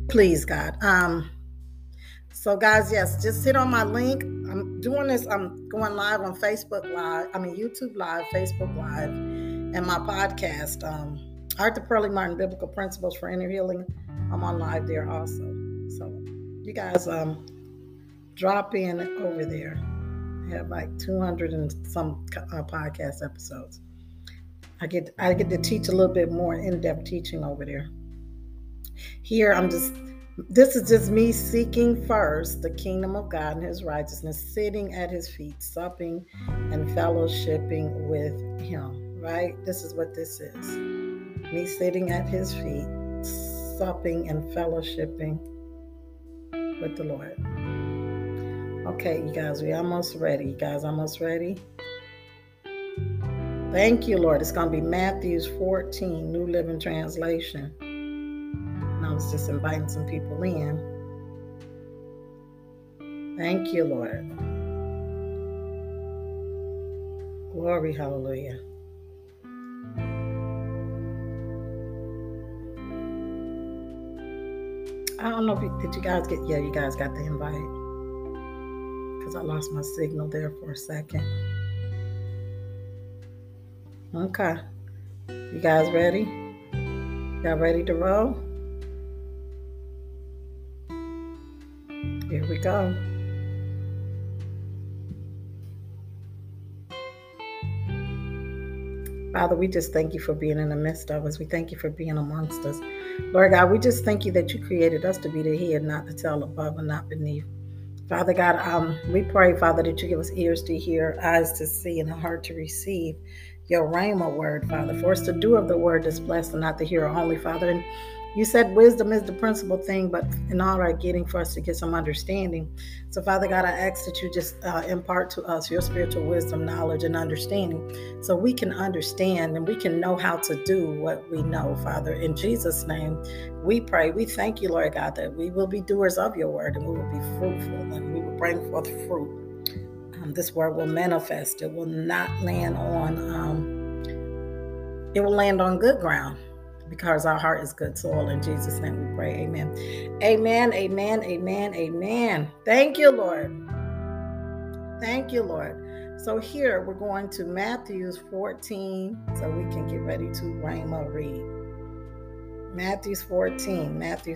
Please, God. So guys, yes, just hit on my link. I'm doing this. I'm going live on Facebook Live. YouTube Live, Facebook Live, and my podcast, Arthur Pearlie Martin, Biblical Principles for Inner Healing. I'm on live there also. So you guys drop in over there. I have like 200 and some podcast episodes. I get to teach a little bit more in-depth teaching over there. Here, this is just me seeking first the kingdom of God and his righteousness, sitting at his feet, supping and fellowshipping with him, right? This is what this is. Me sitting at his feet, supping and fellowshipping with the Lord. Okay, you guys, we're almost ready. You guys almost ready? Thank you, Lord. It's going to be Matthew 14, New Living Translation. And I was just inviting some people in. Thank you, Lord. Glory, hallelujah. I don't know did you guys get, you guys got the invite. Because I lost my signal there for a second. Okay. You guys ready? Y'all ready to roll? Here we go. Father, we just thank you for being in the midst of us. We thank you for being amongst us. Lord God, we just thank you that you created us to be the head, not the tail, above and not beneath. Father God, we pray, Father, that you give us ears to hear, eyes to see, and a heart to receive your rhema word, Father. For us to do of the word that's blessed and not the hearer only, Father. And you said wisdom is the principal thing, but in all our getting, for us to get some understanding. So, Father God, I ask that you just impart to us your spiritual wisdom, knowledge, and understanding so we can understand and we can know how to do what we know, Father. In Jesus' name, we pray. We thank you, Lord God, that we will be doers of your word and we will be fruitful and we will bring forth fruit. This word will manifest. It will not land on, it will land on good ground. Because our heart is good soil. In Jesus' name we pray. Amen. Amen. Amen. Amen. Amen. Thank you, Lord. Thank you, Lord. So here we're going to Matthew 14 so we can get ready to rhema read. Matthew 14.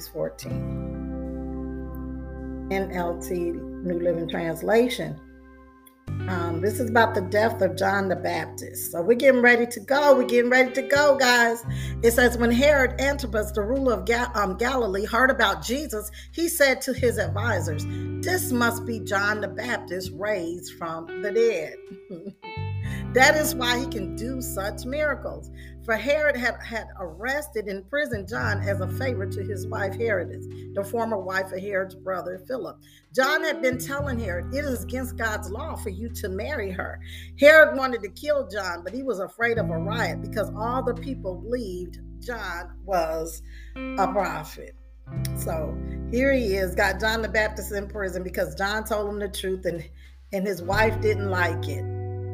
NLT, New Living Translation. This is about the death of John the Baptist. So we're getting ready to go. Guys. It says, when Herod Antipas, the ruler of Galilee, heard about Jesus, he said to his advisors, "This must be John the Baptist raised from the dead." That is why he can do such miracles. For Herod had arrested and imprisoned John as a favor to his wife Herodias, the former wife of Herod's brother Philip. John had been telling Herod, "It is against God's law for you to marry her." Herod wanted to kill John, but he was afraid of a riot because all the people believed John was a prophet. So here he is, got John the Baptist in prison because John told him the truth and his wife didn't like it.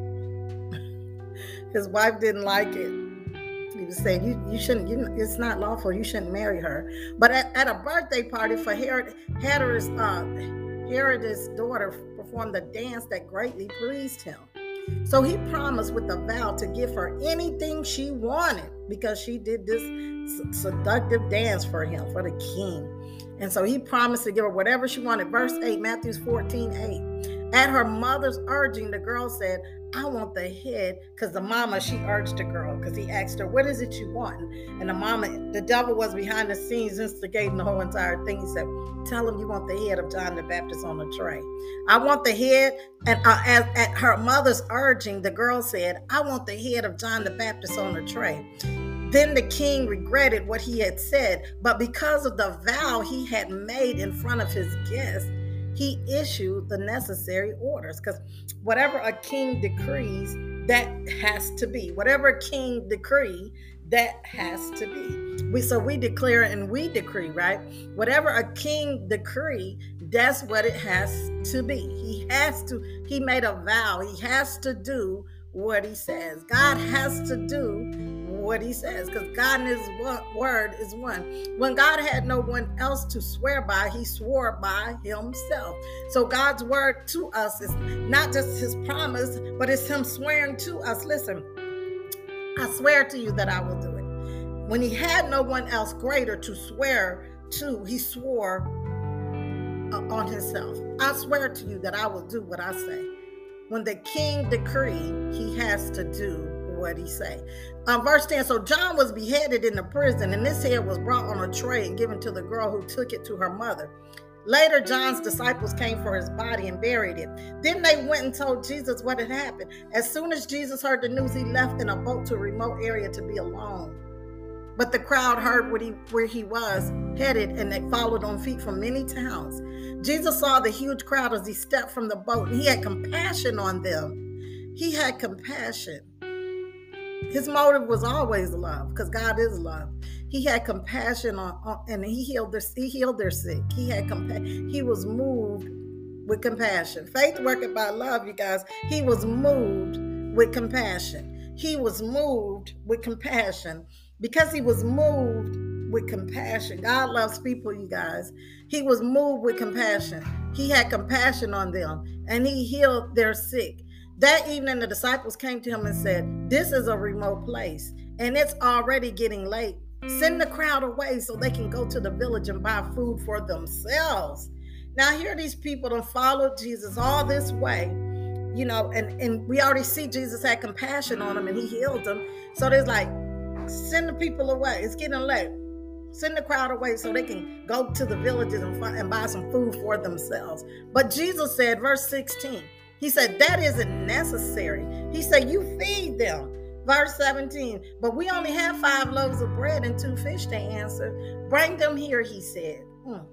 His wife didn't like it. He was saying, you shouldn't, it's not lawful, you shouldn't marry her. But at a birthday party for Herod's daughter performed a dance that greatly pleased him. So he promised with a vow to give her anything she wanted because she did this seductive dance for him, for the king. And so he promised to give her whatever she wanted. Verse 8, Matthew 14:8. At her mother's urging, the girl said, "I want the head," because the mama, she urged the girl, because he asked her, "What is it you want?" And the mama, the devil was behind the scenes instigating the whole entire thing. He said, "Tell him you want the head of John the Baptist on a tray." I want the head. And at her mother's urging, the girl said, "I want the head of John the Baptist on a tray." Then the king regretted what he had said, but because of the vow he had made in front of his guests, he issued the necessary orders. Because whatever a king decrees, that has to be. Whatever a king decree, that has to be. We declare and we decree, right? Whatever a king decree, that's what it has to be. He made a vow. He has to do what he says. God has to do what he says, because God and his word is one. When God had no one else to swear by, he swore by himself. So God's word to us is not just his promise, but it's him swearing to us. Listen, I swear to you that I will do it. When he had no one else greater to swear to, he swore on himself. I swear to you that I will do what I say. When the king decree, he has to do what he say. Verse 10, so John was beheaded in the prison, and his head was brought on a tray and given to the girl who took it to her mother. Later, John's disciples came for his body and buried it. Then they went and told Jesus what had happened. As soon as Jesus heard the news, he left in a boat to a remote area to be alone. But the crowd heard where he was headed, and they followed on feet from many towns. Jesus saw the huge crowd as he stepped from the boat, and he had compassion on them. He had compassion. His motive was always love, because God is love. He had compassion on and he healed their sick. He had compassion. He was moved with compassion. Faith working by love, you guys. He was moved with compassion. He was moved with compassion. Because he was moved with compassion. God loves people, you guys. He was moved with compassion. He had compassion on them, and he healed their sick. That evening, the disciples came to him and said, this is a remote place, and it's already getting late. Send the crowd away so they can go to the village and buy food for themselves. Now, here these people that followed Jesus all this way, you know, and we already see Jesus had compassion on them, and he healed them. So there's like, send the people away. It's getting late. Send the crowd away so they can go to the villages and buy some food for themselves. But Jesus said, verse 16, he said, that isn't necessary. He said, you feed them. Verse 17, but we only have 5 loaves of bread and 2 fish, they answered. Bring them here, he said.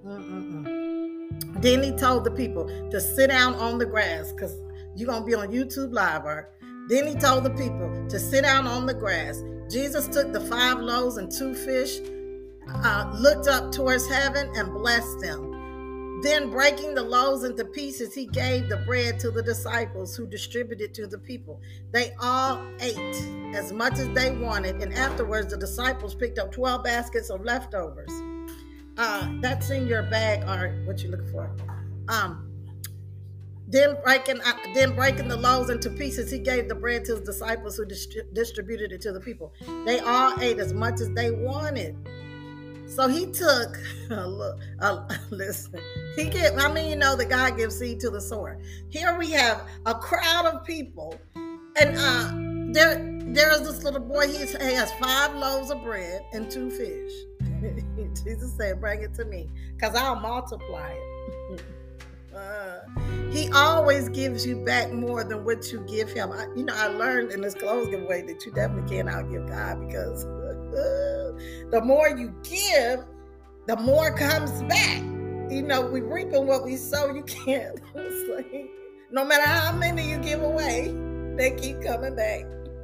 Then he told the people to sit down on the grass, because you're going to be on YouTube Live, right? Then he told the people to sit down on the grass. Jesus took the 5 loaves and 2 fish, looked up towards heaven and blessed them. Then breaking the loaves into pieces, he gave the bread to the disciples, who distributed to the people. They all ate as much as they wanted, and afterwards the disciples picked up 12 baskets of leftovers. That's in your bag, or what you looking for. Then breaking the loaves into pieces, he gave the bread to his disciples, who distributed it to the people. They all ate as much as they wanted. So he took, listen, how many you know that God gives seed to the sower? Here we have a crowd of people, and there is this little boy, he has 5 loaves of bread and 2 fish. Jesus said, bring it to me, because I'll multiply it. He always gives you back more than what you give him. I learned in this clothes giveaway that you definitely can't outgive God, because the more you give, the more comes back. We reaping what we sow. You can't. Like, no matter how many you give away, they keep coming back.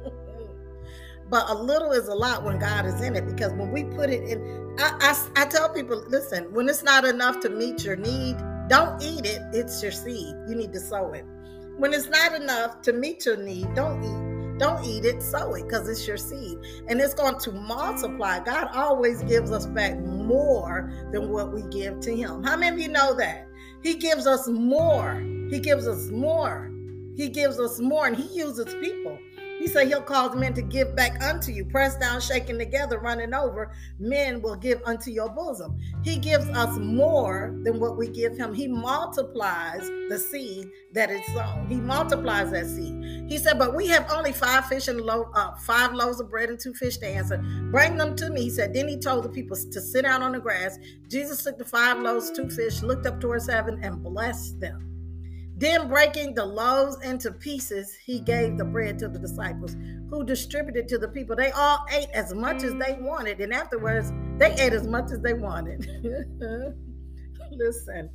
But a little is a lot when God is in it, because when we put it in, I tell people, listen, when it's not enough to meet your need, don't eat it. It's your seed. You need to sow it. When it's not enough to meet your need, don't eat it, sow it, because it's your seed. And it's going to multiply. God always gives us back more than what we give to him. How many of you know that? He gives us more. He gives us more. He gives us more, and he uses people. He said he'll cause men to give back unto you, pressed down, shaken together, running over. Men will give unto your bosom. He gives us more than what we give him. He multiplies the seed that is sown. He multiplies that seed. He said, but we have only 5 fish and 5 loaves of bread and 2 fish, to answer. Bring them to me, he said. Then he told the people to sit down on the grass. Jesus took the 5 loaves, 2 fish, looked up towards heaven, and blessed them. Then breaking the loaves into pieces, he gave the bread to the disciples, who distributed to the people. They all ate as much as they wanted, and afterwards, they ate as much as they wanted. Listen,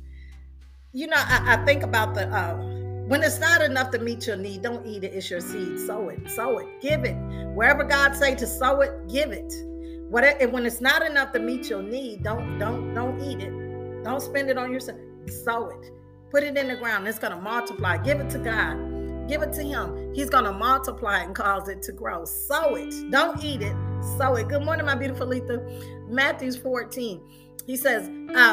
I think about when it's not enough to meet your need, don't eat it. It's your seed. Sow it, give it. Wherever God say to sow it, give it. When it's not enough to meet your need, don't eat it. Don't spend it on yourself. Sow it. Put it in the ground. It's going to multiply. Give it to God. Give it to him. He's going to multiply and cause it to grow. Sow it. Don't eat it. Sow it. Good morning, my beautiful Letha. Matthew 14. He says,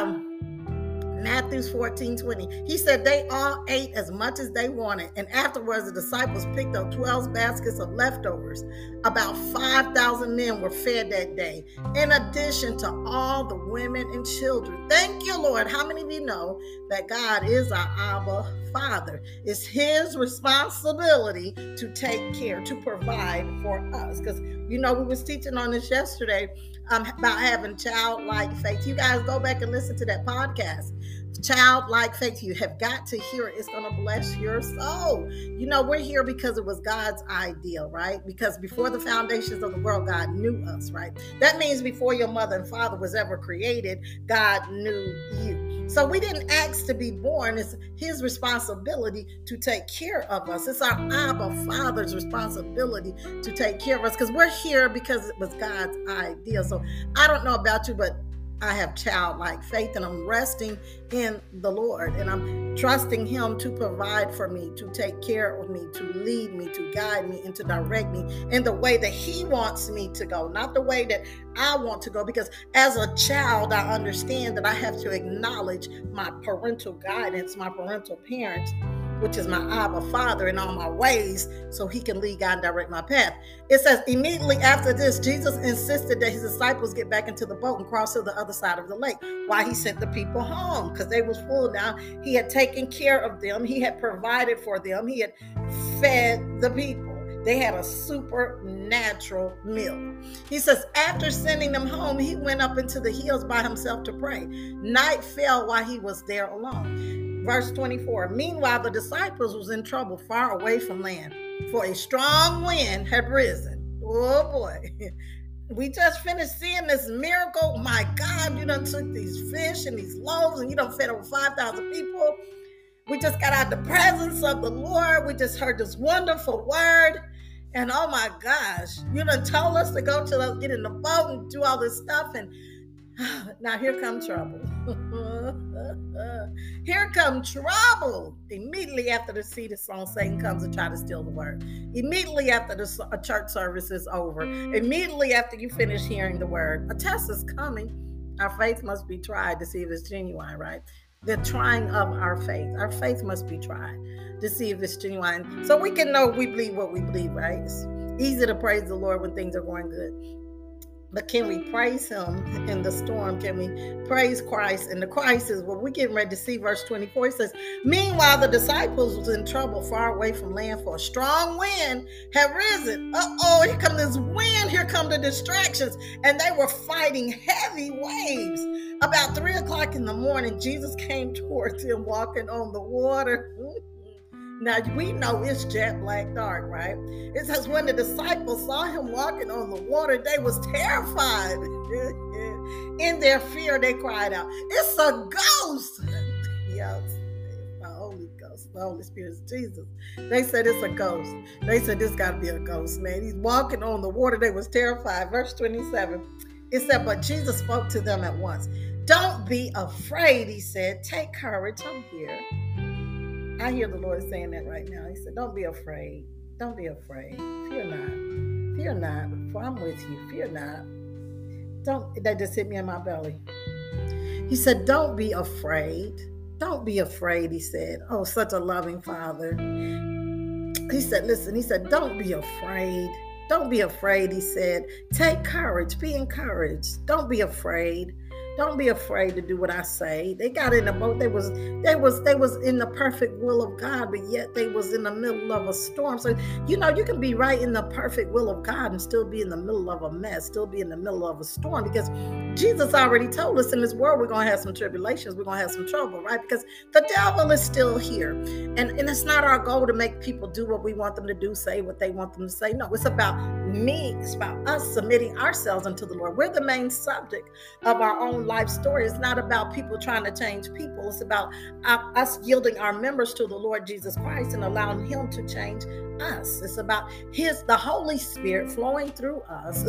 Matthew 14:20. He said they all ate as much as they wanted, and afterwards the disciples picked up 12 baskets of leftovers. About 5,000 men were fed that day, in addition to all the women and children. Thank you, Lord. How many of you know that God is our Abba Father? It's his responsibility to take care, to provide for us. Because, we was teaching on this yesterday about having childlike faith. You guys go back and listen to that podcast. Childlike faith, you have got to hear it. It's going to bless your soul. We're here because it was God's ideal, right? Because before the foundations of the world, God knew us, right? That means before your mother and father was ever created, God knew you. So we didn't ask to be born. It's his responsibility to take care of us. It's our Abba Father's responsibility to take care of us, because we're here because it was God's idea. So I don't know about you, but I have childlike faith, and I'm resting in the Lord, and I'm trusting him to provide for me, to take care of me, to lead me, to guide me, and to direct me in the way that he wants me to go, not the way that I want to go. Because as a child, I understand that I have to acknowledge my parental guidance, my parental parents, which is my Abba Father, in all my ways, so he can lead, guide, and direct my path. It says, immediately after this, Jesus insisted that his disciples get back into the boat and cross to the other side of the lake while he sent the people home, because they was full now. He had taken care of them. He had provided for them. He had fed the people. They had a supernatural meal. He says, after sending them home, he went up into the hills by himself to pray. Night fell while he was there alone. Verse 24, meanwhile, the disciples was in trouble far away from land, for a strong wind had risen. Oh boy. We just finished seeing this miracle. My God, you done took these fish and these loaves and you done fed over 5,000 people. We just got out the presence of the Lord. We just heard this wonderful word. And oh my gosh, you done told us to go to get in the boat and do all this stuff. And now here comes trouble. Here comes trouble. Immediately after the seed is sown, Satan comes and try to steal the word. Immediately after the church service is over, immediately after you finish hearing the word, a test is coming. Our faith must be tried to see if it's genuine, right? The trying of our faith. Our faith must be tried to see if it's genuine, so we can know we believe what we believe, right? It's easy to praise the Lord when things are going good. But can we praise him in the storm? Can we praise Christ in the crisis? Well, we're getting ready to see verse 24. It says, meanwhile, the disciples was in trouble far away from land, for a strong wind had risen. Here come this wind. Here come the distractions. And they were fighting heavy waves. About 3 o'clock in the morning, Jesus came towards them walking on the water. Now, we know it's jet black dark, right? It says when the disciples saw him walking on the water, they was terrified. In their fear, they cried out, it's a ghost. Yes, it's the Holy Ghost. The Holy Spirit is Jesus. They said it's a ghost. They said this got to be a ghost, man. He's walking on the water. They was terrified. Verse 27, it said, but Jesus spoke to them at once. Don't be afraid, he said. Take courage, I'm here. I hear the Lord saying that right now. He said, don't be afraid. Don't be afraid. Fear not. Fear not, for I'm with you. Fear not. That just hit me in my belly. He said, don't be afraid. Don't be afraid, he said. Oh, such a loving Father. He said, listen, he said, don't be afraid. Don't be afraid, he said. Take courage. Be encouraged. Don't be afraid. Don't be afraid to do what I say. They got in the boat. They was in the perfect will of God, but yet they was in the middle of a storm. So, you can be right in the perfect will of God and still be in the middle of a mess, still be in the middle of a storm, because Jesus already told us in this world we're going to have some tribulations. We're going to have some trouble, right? Because the devil is still here. And it's not our goal to make people do what we want them to do, say what they want them to say. No, it's about me. It's about us submitting ourselves unto the Lord. We're the main subject of our own life story. It's not about people trying to change people. It's about us yielding our members to the Lord Jesus Christ and allowing him to change us. It's about the Holy Spirit flowing through us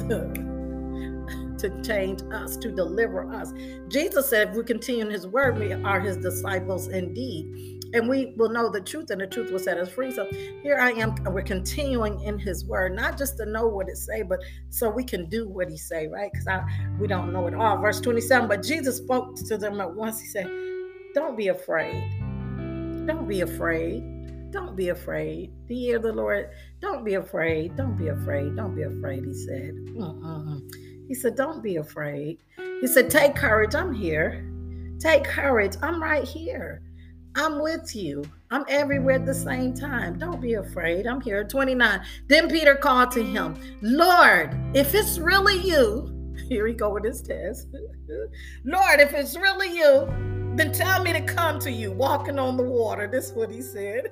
to change us, to deliver us. Jesus said, if we continue in his word, we are his disciples indeed. And we will know the truth, and the truth will set us free. So here I am. We're continuing in his word, not just to know what it say, but so we can do what he say, right? Because we don't know it all. Verse 27, but Jesus spoke to them at once. He said, don't be afraid. Don't be afraid. Don't be afraid. Do you hear the Lord? Don't be afraid. Don't be afraid. Don't be afraid, he said. He said, don't be afraid. He said, take courage. I'm here. Take courage. I'm right here. I'm with you. I'm everywhere at the same time. Don't be afraid. I'm here. 29. Then Peter called to him, Lord, if it's really you, here we go with his test. Lord, if it's really you, then tell me to come to you walking on the water. This is what he said.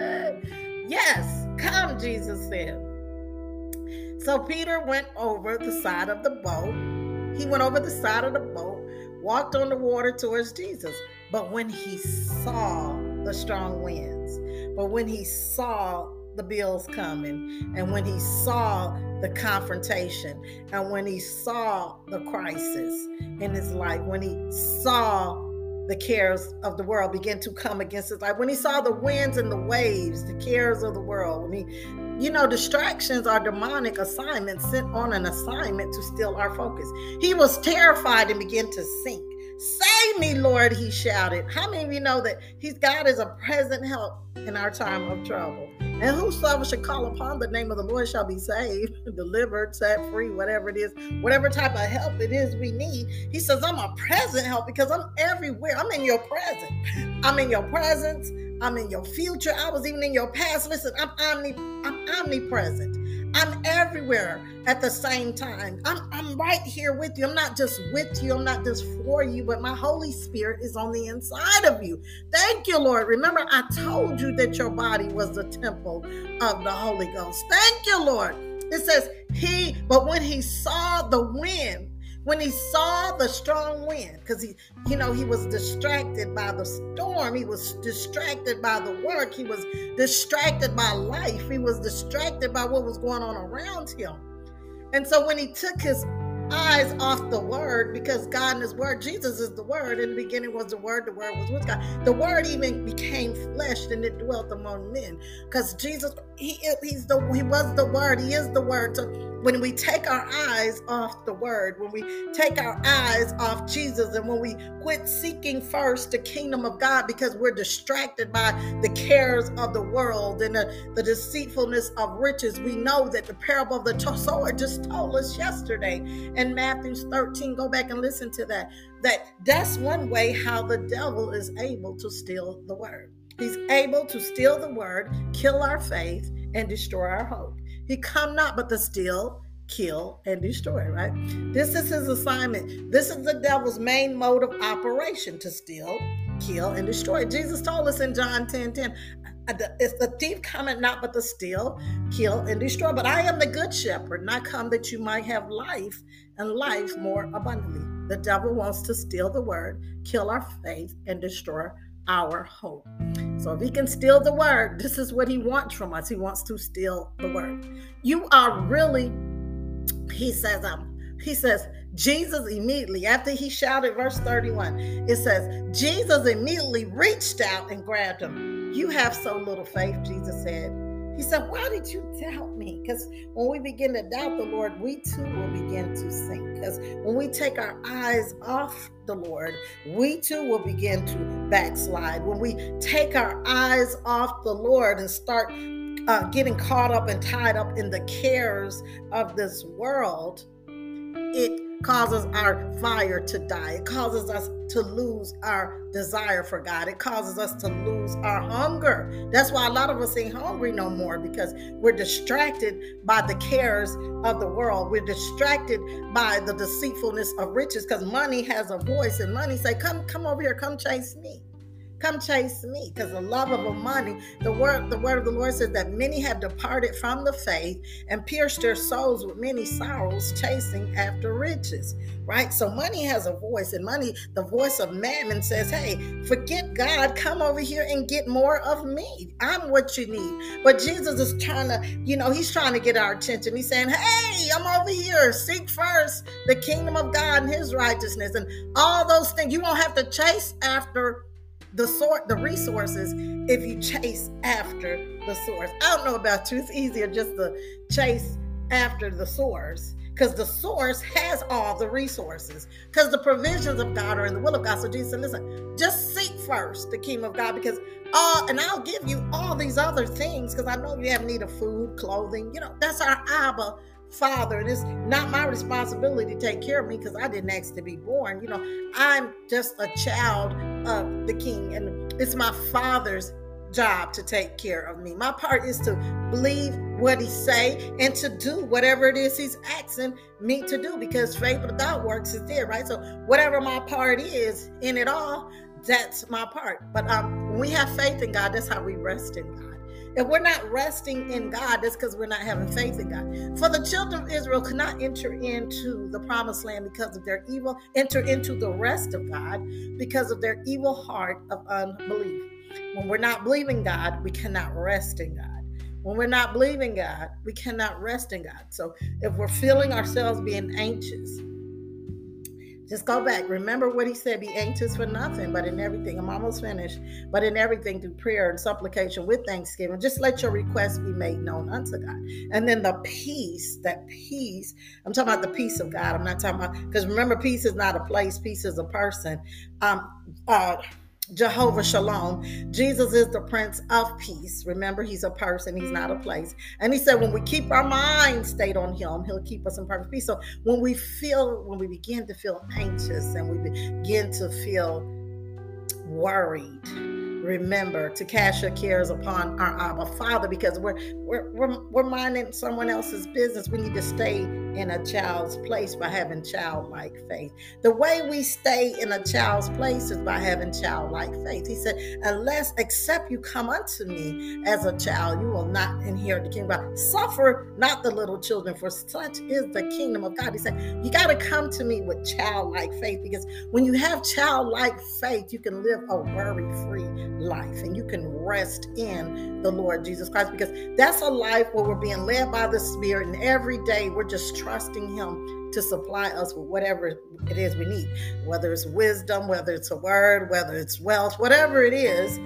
Yes, come, Jesus said. So Peter went over the side of the boat. He went over the side of the boat, walked on the water towards Jesus. But when he saw the strong winds, but when he saw the bills coming, and when he saw the confrontation, and when he saw the crisis in his life, when he saw the cares of the world begin to come against his life, when he saw the winds and the waves, the cares of the world, distractions are demonic assignments sent on an assignment to steal our focus. He was terrified and began to sink. Save me, Lord, he shouted. How many of you know that God is a present help in our time of trouble? And whosoever should call upon the name of the Lord shall be saved, delivered, set free, whatever it is, whatever type of help it is we need. He says, I'm a present help because I'm everywhere. I'm in your present. I'm in your presence. I'm in your future. I was even in your past. Listen, I'm omnipresent. I'm everywhere at the same time. I'm right here with you. I'm not just with you. I'm not just for you, but my Holy Spirit is on the inside of you. Thank you, Lord. Remember, I told you that your body was the temple of the Holy Ghost. Thank you, Lord. It says but when he saw the wind, when he saw the strong wind, because he was distracted by the storm. He was distracted by the work. He was distracted by life. He was distracted by what was going on around him. And so when he took his eyes off the word, because God and his word, Jesus is the word. In the beginning was the word was with God. The word even became flesh and it dwelt among men. Because Jesus, he was the word. He is the word. So when we take our eyes off the word, when we take our eyes off Jesus, and when we quit seeking first the kingdom of God because we're distracted by the cares of the world and the deceitfulness of riches, we know that the parable of the sower just told us yesterday in Matthew 13, go back and listen to that's one way how the devil is able to steal the word. He's able to steal the word, kill our faith, and destroy our hope. He come not but to steal, kill, and destroy, right? This is his assignment. This is the devil's main mode of operation, to steal, kill, and destroy. Jesus told us in John 10:10, it's the thief cometh not but to steal, kill, and destroy. But I am the good shepherd, and I come that you might have life, and life more abundantly. The devil wants to steal the word, kill our faith, and destroy our hope. So if he can steal the word, this is what he wants from us. He wants to steal the word. You are really, he says, Jesus immediately, after he shouted, verse 31, it says, Jesus immediately reached out and grabbed him. You have so little faith, Jesus said. He said, why did you doubt me? Because when we begin to doubt the Lord, we too will begin to sink. Because when we take our eyes off the Lord, we too will begin to backslide. When we take our eyes off the Lord and start getting caught up and tied up in the cares of this world, it causes our fire to die. It causes us to lose our desire for God. It causes us to lose our hunger. That's why a lot of us ain't hungry no more, because we're distracted by the cares of the world. We're distracted by the deceitfulness of riches, because money has a voice, and money say, come over here, come chase me. Come chase me, because the love of money, the word of the Lord says that many have departed from the faith and pierced their souls with many sorrows, chasing after riches, right? So money has a voice, and money, the voice of mammon says, hey, forget God, come over here and get more of me. I'm what you need. But Jesus is trying to, he's trying to get our attention. He's saying, hey, I'm over here. Seek first the kingdom of God and his righteousness and all those things. You won't have to chase after the resources if you chase after the source. I don't know about you. It's easier just to chase after the source, because the source has all the resources, because the provisions of God are in the will of God. So Jesus said, listen, just seek first the kingdom of God, because and I'll give you all these other things, because I know you have need of food, clothing. That's our Abba Father, and it's not my responsibility to take care of me, because I didn't ask to be born. I'm just a child of the King, and it's my Father's job to take care of me. My part is to believe what he say and to do whatever it is he's asking me to do, because faith without works is dead, right? So whatever my part is in it all, that's my part. But when we have faith in God, that's how we rest in God. If we're not resting in God, that's because we're not having faith in God. For the children of Israel could not enter into the promised land because of their evil, enter into the rest of God because of their evil heart of unbelief. When we're not believing God, we cannot rest in God. When we're not believing God, we cannot rest in God. So if we're feeling ourselves being anxious, just go back. Remember what he said, be anxious for nothing, but in everything. I'm almost finished. But in everything through prayer and supplication with thanksgiving, just let your requests be made known unto God. And then the peace, I'm talking about the peace of God. I'm not talking about, because remember, peace is not a place, peace is a person. Jehovah Shalom. Jesus is the Prince of Peace. Remember, he's a person. He's not a place. And he said, when we keep our mind stayed on him, he'll keep us in perfect peace. So when we begin to feel anxious and we begin to feel worried, remember to cast your cares upon our Abba Father, because we're minding someone else's business. We need to stay in a child's place by having childlike faith. The way we stay in a child's place is by having childlike faith. He said, except you come unto me as a child, you will not inherit the kingdom of God. Suffer not the little children, for such is the kingdom of God. He said, you got to come to me with childlike faith, because when you have childlike faith, you can live a worry-free life, and you can rest in the Lord Jesus Christ, because that's a life where we're being led by the Spirit, and every day we're just trusting him to supply us with whatever it is we need, whether it's wisdom, whether it's a word, whether it's wealth, whatever it is.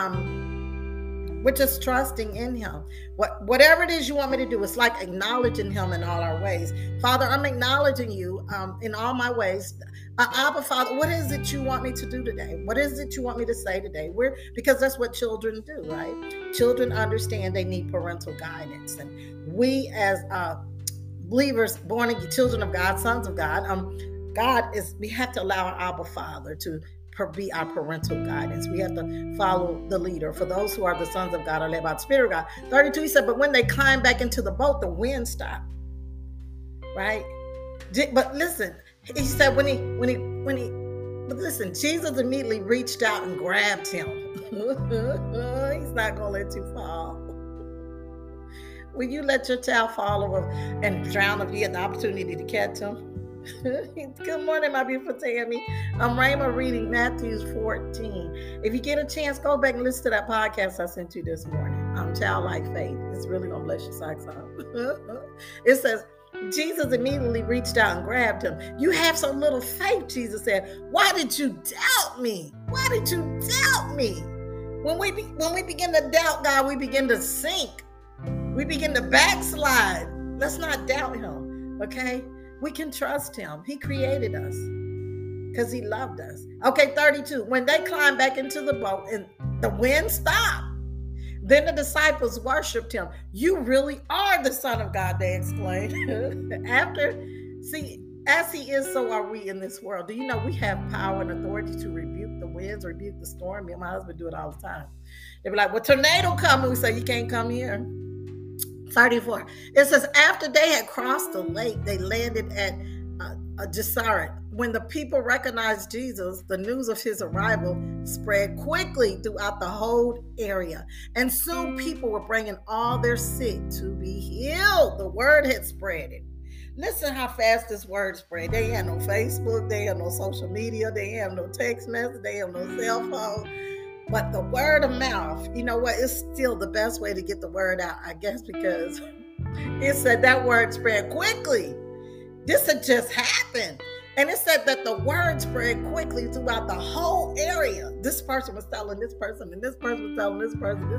We're just trusting in him. Whatever it is you want me to do, it's like acknowledging him in all our ways. Father, I'm acknowledging you in all my ways. Abba, Father, what is it you want me to do today? What is it you want me to say today? Because that's what children do, right? Children understand they need parental guidance. And we as believers, born again, children of God, sons of God, we have to allow our Abba Father to be our parental guidance. We have to follow the leader. For those who are the sons of God are led by the Spirit of God. 32, he said, but when they climbed back into the boat, the wind stopped. Right? But listen, he said but listen, Jesus immediately reached out and grabbed him. He's not going to let you fall. Will you let your child fall over and drown if you had the opportunity to catch him? Good morning, my beautiful Tammy. I'm Rhema reading Matthew 14. If you get a chance, go back and listen to that podcast I sent you this morning. Childlike faith. It's really going to bless your socks off. It says, Jesus immediately reached out and grabbed him. You have so little faith, Jesus said. Why did you doubt me? Why did you doubt me? When we begin to doubt God, we begin to sink. We begin to backslide. Let's not doubt him, okay? We can trust him. He created us because he loved us. Okay, 32. When they climbed back into the boat and the wind stopped, then the disciples worshiped him. You really are the Son of God, they exclaimed. As he is, so are we in this world. Do you know we have power and authority to rebuke the winds, rebuke the storm? Me and my husband do it all the time. They be like, well, tornado coming. We say, you can't come here. 34. It says, after they had crossed the lake, they landed at Gennesaret. When the people recognized Jesus, the news of his arrival spread quickly throughout the whole area. And soon people were bringing all their sick to be healed. The word had spread it. Listen how fast this word spread. They had no Facebook. They had no social media. They have no text message. They have no cell phone. But the word of mouth, you know what? It's still the best way to get the word out, I guess, because it said that word spread quickly. This had just happened. And it said that the word spread quickly throughout the whole area. This person was telling this person, and this person was telling this person.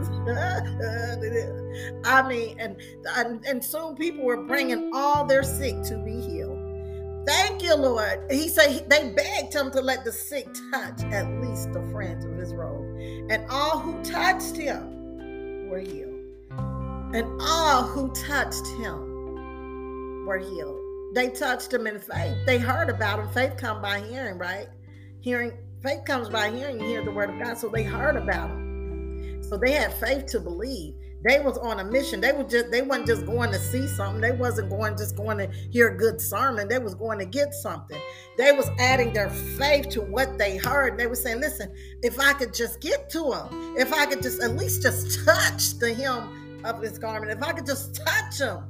I mean, and soon people were bringing all their sick to be healed. Thank you, Lord. He said they begged him to let the sick touch at least the fringe of his robe. And all who touched him were healed. And all who touched him were healed. They touched him in faith. They heard about him. Faith comes by hearing, right? Faith comes by hearing. You hear the word of God. So they heard about him. So they had faith to believe. They was on a mission. They wasn't just going to see something. They wasn't going to hear a good sermon. They was going to get something. They was adding their faith to what they heard. They were saying, listen, if I could just get to him, if I could just at least just touch the hem of his garment, if I could just touch him.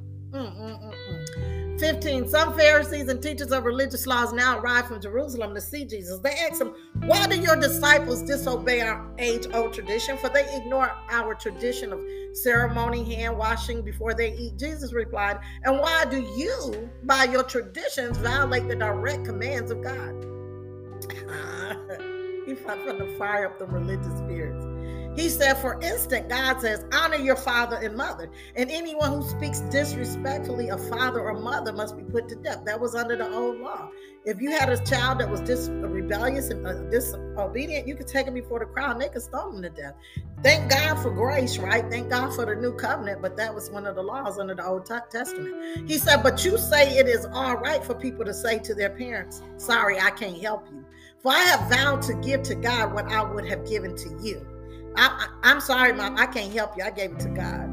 15, some Pharisees and teachers of religious laws now arrived from Jerusalem to see Jesus. They asked him, why do your disciples disobey our age-old tradition? For they ignore our tradition of ceremony, hand washing before they eat. Jesus replied, and why do you, by your traditions, violate the direct commands of God? He fought from to fire up the religious spirits. He said, for instance, God says, honor your father and mother. And anyone who speaks disrespectfully of father or mother must be put to death. That was under the old law. If you had a child that was rebellious and disobedient, you could take him before the crowd and they could stone him to death. Thank God for grace, right? Thank God for the new covenant, but that was one of the laws under the Old Testament. He said, but you say it is all right for people to say to their parents, sorry, I can't help you. For I have vowed to give to God what I would have given to you. I'm sorry, Mom, I can't help you. I gave it to God.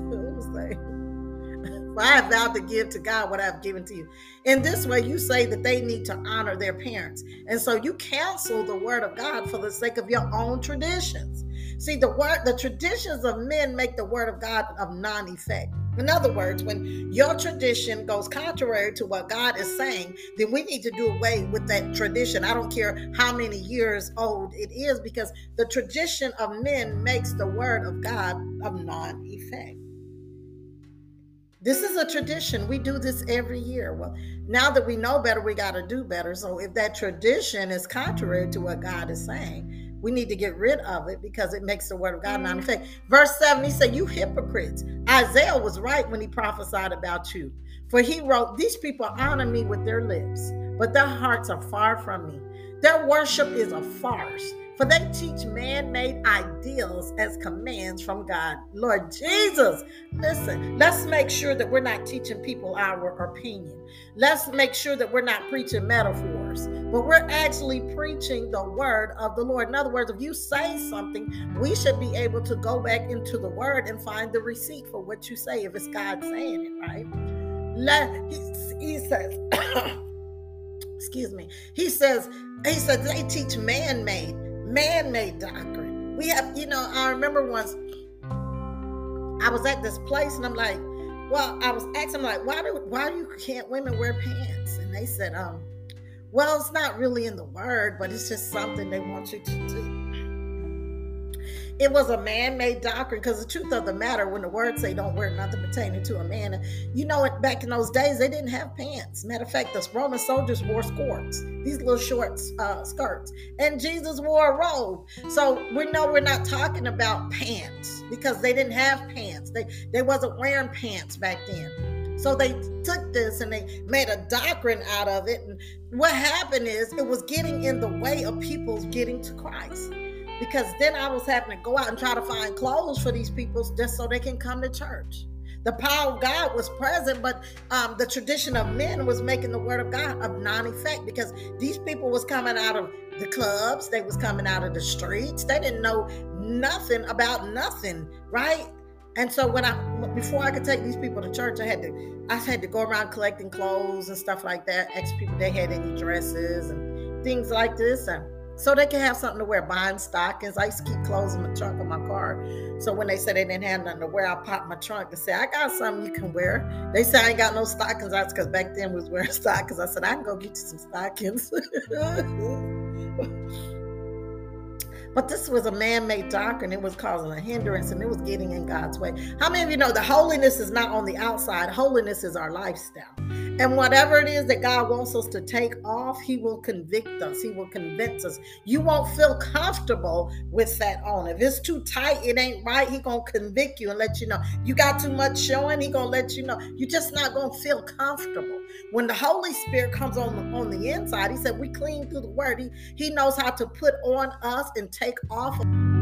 For I have vowed to give to God what I have given to you. In this way, you say that they need to honor their parents. And so you cancel the word of God for the sake of your own traditions. See, the traditions of men make the word of God of non-effect. In other words, when your tradition goes contrary to what God is saying, then we need to do away with that tradition. I don't care how many years old it is, because the tradition of men makes the word of God of non-effect. This is a tradition. We do this every year. Well, now that we know better, we got to do better. So if that tradition is contrary to what God is saying, we need to get rid of it because it makes the word of God non-effect. Verse 7, he said, you hypocrites. Isaiah was right when he prophesied about you. For he wrote, these people honor me with their lips, but their hearts are far from me. Their worship is a farce, for they teach man-made ideals as commands from God. Lord Jesus, listen, let's make sure that we're not teaching people our opinion. Let's make sure that we're not preaching metaphors, but we're actually preaching the word of the Lord. In other words, if you say something, we should be able to go back into the word and find the receipt for what you say, if it's God saying it, right? He says, excuse me, he says they teach man-made doctrine. We have, I remember once I was at this place and I'm like, well, I was asking them, like, why can't women wear pants? And they said, well, it's not really in the word, but it's just something they want you to do. It was a man-made doctrine, because the truth of the matter, when the word say don't wear nothing pertaining to a man, back in those days, they didn't have pants. Matter of fact, the Roman soldiers wore skirts, these little short skirts, and Jesus wore a robe. So we know we're not talking about pants, because they didn't have pants. They wasn't wearing pants back then. So they took this and they made a doctrine out of it. And what happened is it was getting in the way of people's getting to Christ. Because then I was having to go out and try to find clothes for these people just so they can come to church. The power of God was present, but the tradition of men was making the word of God of non-effect, because these people was coming out of the clubs. They was coming out of the streets. They didn't know nothing about nothing, right? And so before I could take these people to church, I had to go around collecting clothes and stuff like that. Ask people if they had any dresses and things like this. And so they can have something to wear, buying stockings. I used to keep clothes in the trunk of my car. So when they said they didn't have nothing to wear, I popped my trunk and said, I got something you can wear. They said I ain't got no stockings. That's because back then we was wearing stockings. I said, I can go get you some stockings. But this was a man-made doctrine. It was causing a hindrance, and it was getting in God's way. How many of you know that holiness is not on the outside? Holiness is our lifestyle. And whatever it is that God wants us to take off, he will convict us. He will convince us. You won't feel comfortable with that on. If it's too tight, it ain't right, he going to convict you and let you know. You got too much showing, he going to let you know. You're just not going to feel comfortable. When the Holy Spirit comes on the inside, he said we clean through the word. He knows how to put on us and take off.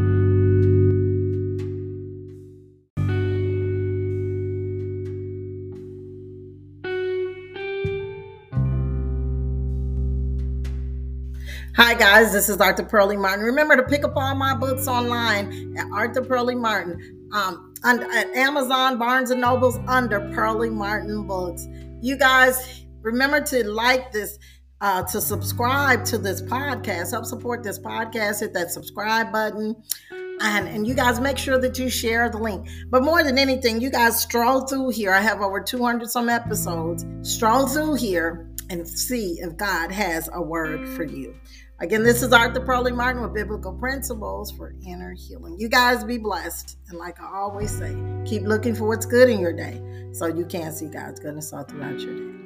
Hi guys, this is Dr. Pearlie Martin. Remember to pick up all my books online at Arthur Pearlie Martin, at Amazon, Barnes & Nobles, under Pearlie Martin Books. You guys, remember to like this, to subscribe to this podcast. Help support this podcast. Hit that subscribe button. And you guys make sure that you share the link. But more than anything, you guys stroll through here. I have over 200 some episodes. Stroll through here and see if God has a word for you. Again, this is Arthur Pearlie Martin with Biblical Principles for Inner Healing. You guys be blessed. And like I always say, keep looking for what's good in your day so you can see God's goodness all throughout your day.